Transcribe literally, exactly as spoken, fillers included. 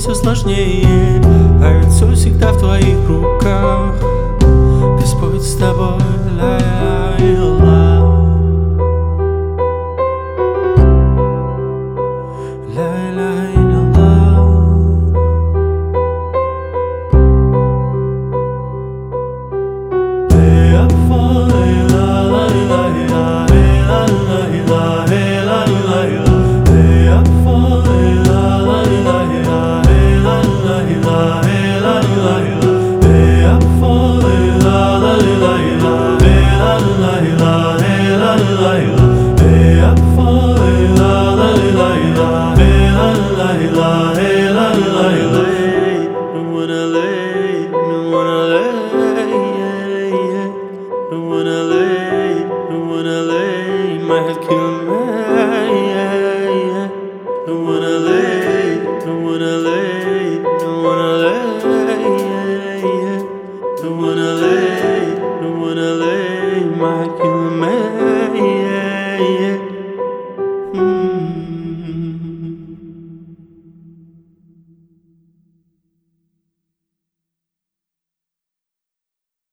все сложнее, а ведь все всегда в твоих руках. Господь с тобой, ла-ла-ла. My head killing me, yeah, yeah. Don't wanna lay, don't wanna lay, don't wanna lay, yeah, yeah. Don't wanna lay, don't wanna lay. My head killing me, yeah, yeah. Mm.